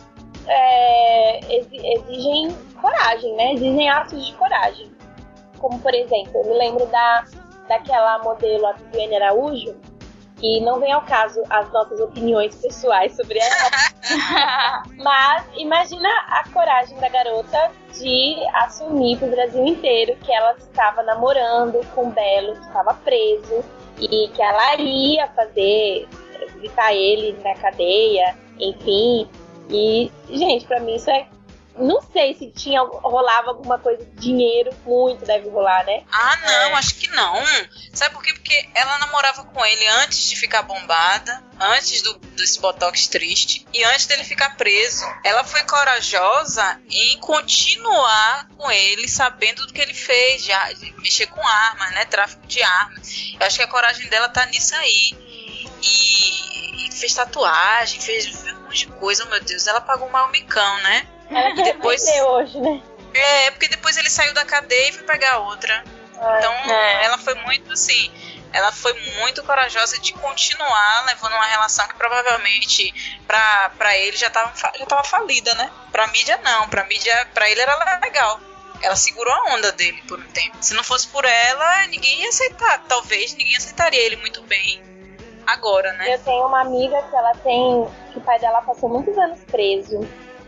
Speaker 5: exigem coragem, né, exigem atos de coragem. Como, por exemplo, eu me lembro daquela modelo, a Viviane Araújo, que não vem ao caso as nossas opiniões pessoais sobre ela, mas imagina a coragem da garota de assumir pro Brasil inteiro que ela estava namorando com o Belo, que estava preso, e que ela ia visitar ele na cadeia, enfim. E, gente, pra mim isso não sei se rolava alguma coisa de dinheiro, muito deve rolar, né?
Speaker 6: Ah, não, acho que não. Sabe por quê? Porque ela namorava com ele antes de ficar bombada, antes desse botox triste e antes dele ficar preso. Ela foi corajosa em continuar com ele, sabendo do que ele fez, já de mexer com armas, né? Tráfico de armas. Eu acho que a coragem dela tá nisso aí. E fez tatuagem, fez um monte de coisa, meu Deus. Ela pagou um mal micão, né?
Speaker 5: Ela quer vender hoje, né?
Speaker 6: Porque depois ele saiu da cadeia e foi pegar outra. Então, ela foi muito assim, ela foi muito corajosa de continuar levando uma relação que provavelmente pra ele já tava falida, né? Pra mídia não, pra ele era legal. Ela segurou a onda dele por um tempo. Se não fosse por ela, ninguém ia aceitar. Talvez ninguém aceitaria ele muito bem agora, né?
Speaker 5: Eu tenho uma amiga que o pai dela passou muitos anos preso.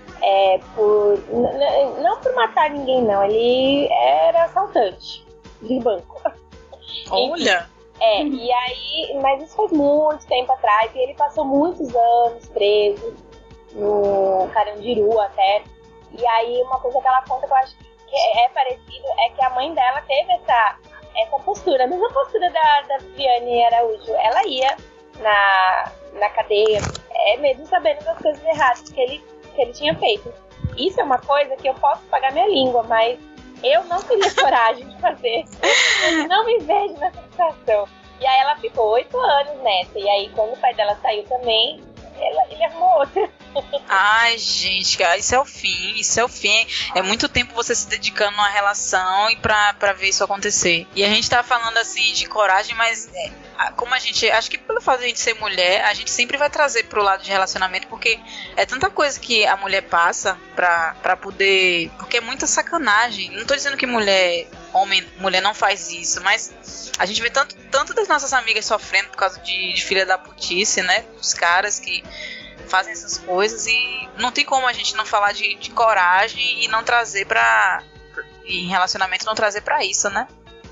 Speaker 5: Não por matar ninguém, não. Ele era assaltante de banco.
Speaker 6: Olha!
Speaker 5: E aí, mas isso faz muito tempo atrás, e ele passou muitos anos preso no Carandiru até. E aí uma coisa que ela conta que eu acho que é parecido é que a mãe dela teve essa postura, a mesma postura da Viviane Araújo. Ela ia na cadeia, mesmo sabendo das coisas erradas que ele tinha feito. Isso é uma coisa que eu posso pagar minha língua, mas eu não teria coragem de fazer. Eu não me vejo nessa situação. E aí ela ficou 8 anos nessa. E aí quando o pai dela saiu também, ele arrumou outra.
Speaker 6: Ai, gente, isso é o fim. É muito tempo você se dedicando a uma relação e pra ver isso acontecer. E a gente tá falando assim de coragem, mas como a gente, acho que pelo fato de a gente ser mulher, a gente sempre vai trazer pro lado de relacionamento, porque é tanta coisa que a mulher passa pra poder, porque é muita sacanagem. Não tô dizendo que mulher não faz isso, mas a gente vê tanto das nossas amigas sofrendo por causa de filha da putice, né? Os caras que fazem essas coisas, e não tem como a gente não falar de coragem e não trazer em relacionamento, não trazer pra isso, né?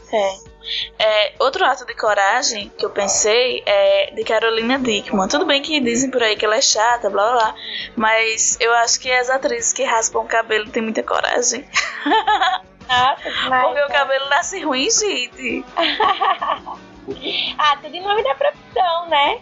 Speaker 1: Outro ato de coragem que eu pensei é de Carolina Dickman. Tudo bem que dizem por aí que ela é chata, blá blá blá, mas eu acho que as atrizes que raspam o cabelo têm muita coragem. Porque o cabelo nasce ruim, gente.
Speaker 5: Tudo em nome da profissão, né?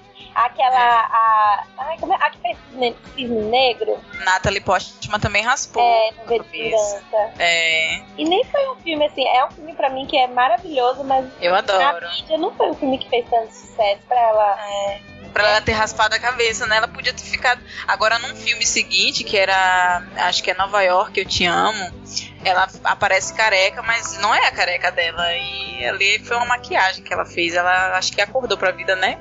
Speaker 5: A que fez Cisne Negro?
Speaker 6: Natalie Portman também raspou.
Speaker 5: No V de Vingança. E nem foi um filme assim, é um filme pra mim que é maravilhoso, mas
Speaker 6: eu adoro.
Speaker 5: Na mídia não foi um filme que fez tanto sucesso pra ela.
Speaker 6: Pra ela ter raspado a cabeça, né? Ela podia ter ficado. Agora, num filme seguinte, que era, acho que é Nova York, Eu Te Amo, ela aparece careca, mas não é a careca dela. E ali foi uma maquiagem que ela fez. Ela acho que acordou pra vida, né?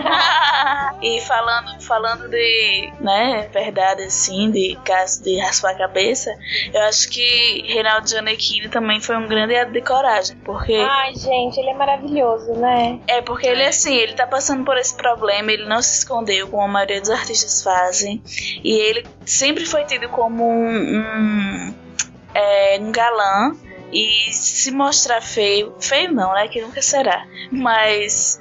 Speaker 1: E falando de, né, verdade assim, de caso de raspar a cabeça, eu acho que Reinaldo Gianecchini também foi um grande ato de coragem, porque...
Speaker 5: Ai, gente, ele é maravilhoso, né?
Speaker 1: Porque ele, assim, ele tá passando por esse problema, ele não se escondeu, como a maioria dos artistas fazem, e ele sempre foi tido como um galã, e se mostrar feio não, né, que nunca será, mas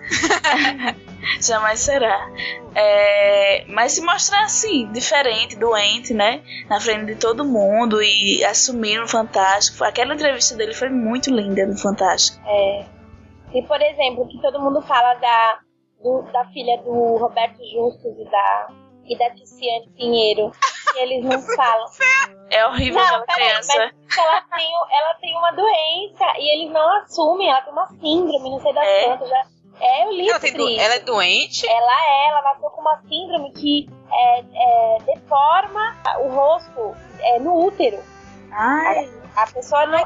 Speaker 1: jamais será, mas se mostrar assim, diferente, doente, né, na frente de todo mundo e assumir no Fantástico. Aquela entrevista dele foi muito linda no Fantástico.
Speaker 5: E por exemplo, que todo mundo fala da filha do Roberto Justus e da Tiziane Pinheiro, que eles não falam.
Speaker 1: É horrível aquela criança.
Speaker 5: Mas ela tem uma doença e eles não assumem, ela tem uma síndrome, não sei das quantas. Eu li
Speaker 6: ela é doente?
Speaker 5: Ela nasceu com uma síndrome que deforma o rosto no útero.
Speaker 1: Ai.
Speaker 5: A pessoa não...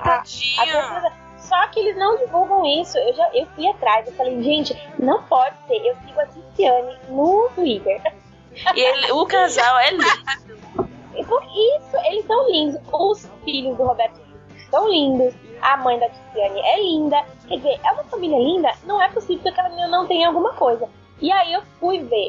Speaker 5: Só que eles não divulgam isso. Eu fui atrás, eu falei, gente, não pode ser. Eu sigo a Tiziane no Twitter.
Speaker 1: E o casal é lindo.
Speaker 5: Por isso, eles são lindos. Os filhos do Roberto são lindos. A mãe da Tiziane é linda. Quer dizer, é uma família linda. Não é possível que aquela menina não tenha alguma coisa. E aí eu fui ver.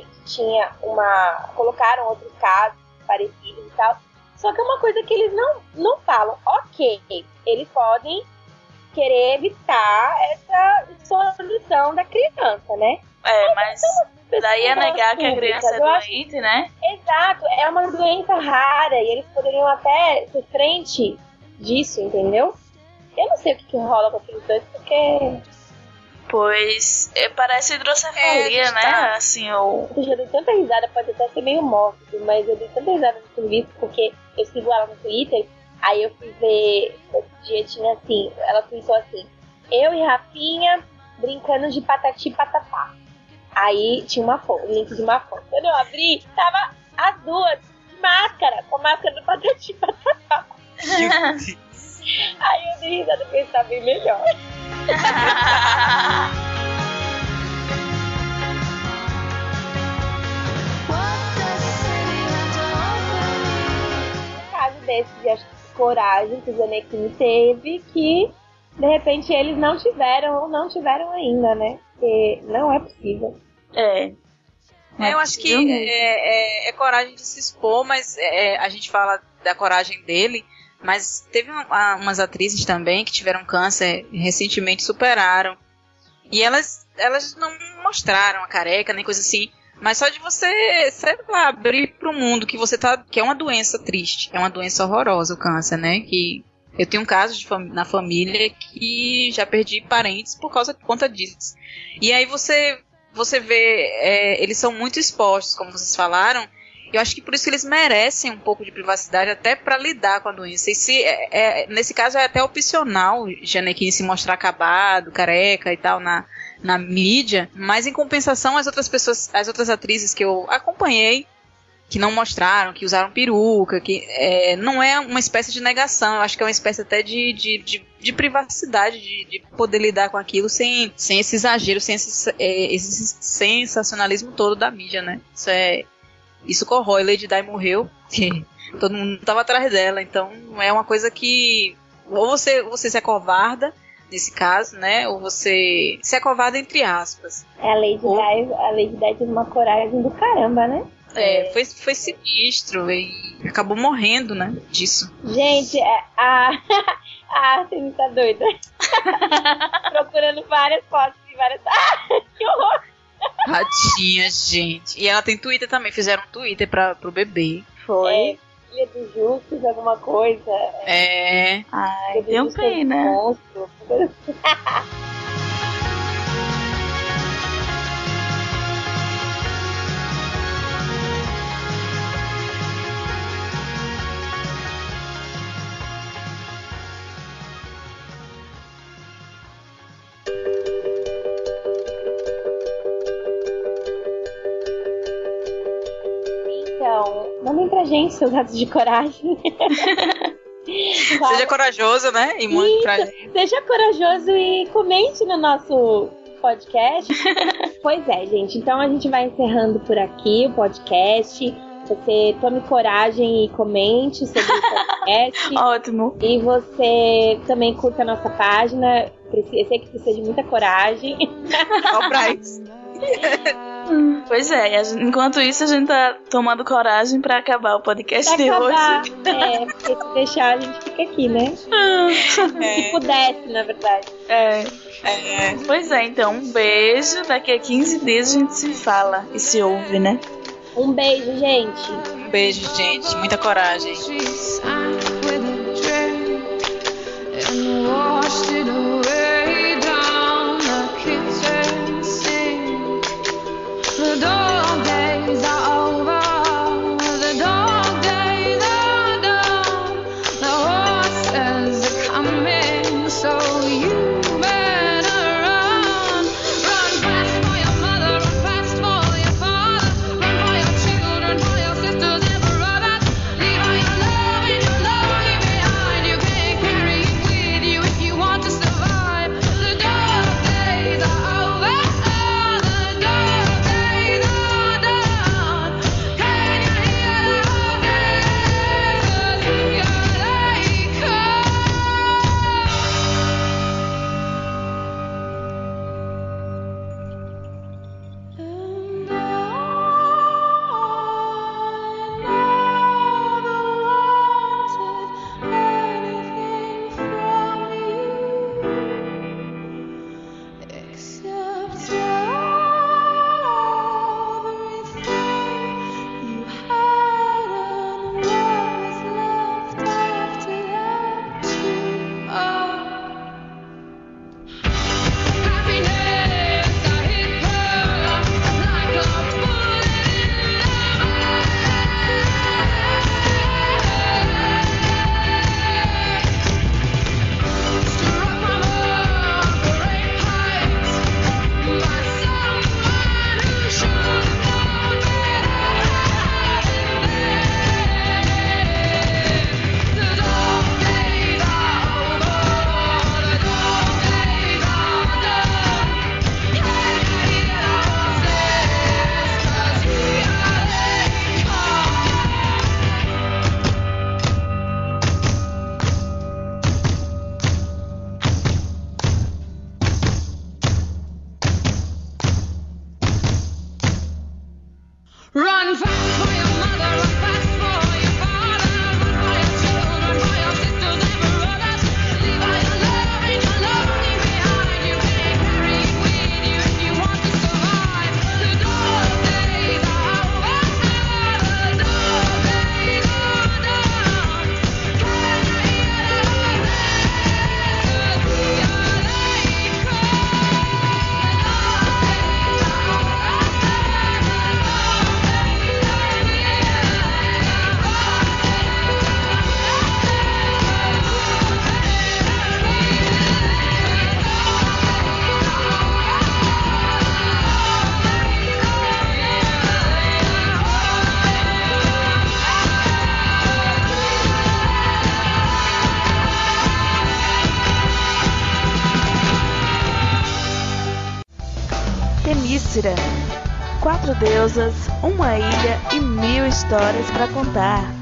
Speaker 5: Colocaram outros casos parecidos e tal. Só que é uma coisa que eles não falam. Ok, eles podem querer evitar essa solução da criança, né?
Speaker 1: Mas daí é negar que a criança é doente, né?
Speaker 5: Exato, é uma doença rara e eles poderiam até ser frente disso, entendeu? Eu não sei o que rola com aqueles dois, porque...
Speaker 1: Pois, parece hidrocefalia, né? Assim,
Speaker 5: eu já dei tanta risada, pode até ser meio mórbido, mas eu dei tanta risada no serviço, porque eu sigo ela no Twitter. Aí eu fui ver, outro dia tinha assim, ela tweetou assim, eu e Rafinha brincando de patati patatá. Aí tinha um link de uma foto. Quando eu abri, tava as duas de máscara, com máscara do patati patatá. Aí eu dei risada, porque está bem melhor. Um caso desse de coragem que o Gianecchini teve, que de repente eles não tiveram ou não tiveram ainda, né? Porque não é possível.
Speaker 6: Eu acho que é coragem de se expor, mas a gente fala da coragem dele, mas teve umas atrizes também que tiveram câncer e recentemente superaram. E elas não mostraram a careca, nem coisa assim. Mas só de você, sei lá, abrir pro mundo que você tá, que é uma doença triste, é uma doença horrorosa o câncer, né? Que eu tenho um caso na família que já perdi parentes por conta disso. E aí você vê, eles são muito expostos, como vocês falaram. Eu acho que por isso que eles merecem um pouco de privacidade até para lidar com a doença. E nesse caso é até opcional Gianecchini se mostrar acabado, careca e tal na mídia, mas em compensação as outras atrizes que eu acompanhei que não mostraram, que usaram peruca, que não é uma espécie de negação, eu acho que é uma espécie até de privacidade, de poder lidar com aquilo sem esse exagero, sem esse sensacionalismo todo da mídia, né? Isso corrói. Lady Di morreu, que todo mundo tava atrás dela, então é uma coisa que ou você se acovarda nesse caso, né? Ou você se acovarda entre aspas.
Speaker 5: A Lady Di teve uma coragem do caramba, né?
Speaker 6: Foi sinistro e acabou morrendo, né? Disso.
Speaker 5: Gente, você me tá doida. Procurando várias fotos e várias. Que horror!
Speaker 6: Tadinha, gente. E ela tem Twitter também, fizeram um Twitter pro bebê.
Speaker 5: Foi. Filha do Justus, alguma coisa.
Speaker 1: Ai, deu pena.
Speaker 5: Monstro. Então, mandem pra gente seus atos de coragem.
Speaker 6: Seja corajoso, né? E mande pra gente.
Speaker 5: Seja corajoso e comente no nosso podcast. Pois é, gente. Então a gente vai encerrando por aqui o podcast. Você tome coragem e comente sobre o podcast.
Speaker 1: Ótimo.
Speaker 5: E você também curta a nossa página. Eu sei que precisa de muita coragem.
Speaker 6: Ó, pra isso.
Speaker 1: Pois é, enquanto isso a gente tá tomando coragem pra acabar o podcast de hoje.
Speaker 5: Porque se deixar a gente fica aqui, né? Se pudesse, na verdade.
Speaker 1: Pois é, então um beijo. Daqui a 15 dias a gente se fala e se ouve, né?
Speaker 5: Um beijo, gente.
Speaker 6: Um beijo, gente. Muita coragem.
Speaker 7: The dog days are over. The dog days are done. The horses are coming, so you better run. Run fast for your mother, run fast for your father, run for your children, for your sisters and brothers. Leave all your love and your love.
Speaker 1: Temícera. 4 deusas, uma ilha e 1000 histórias para contar.